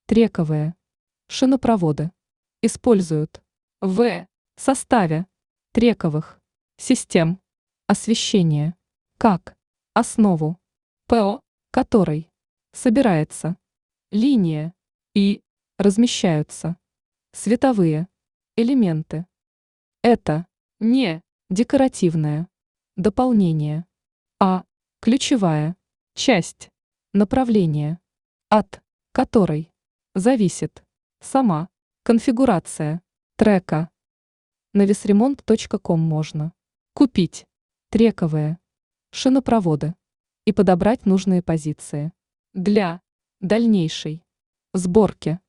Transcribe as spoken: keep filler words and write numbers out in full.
трековые шинопроводы используют в составе трековых систем освещения как основу, по которой собирается линия и размещаются световые элементы. Это не декоративное дополнение, а ключевая часть направления, от которой зависит сама конфигурация трека. На весремонт точка ком можно купить трековые шинопроводы и подобрать нужные позиции для дальнейшей сборки.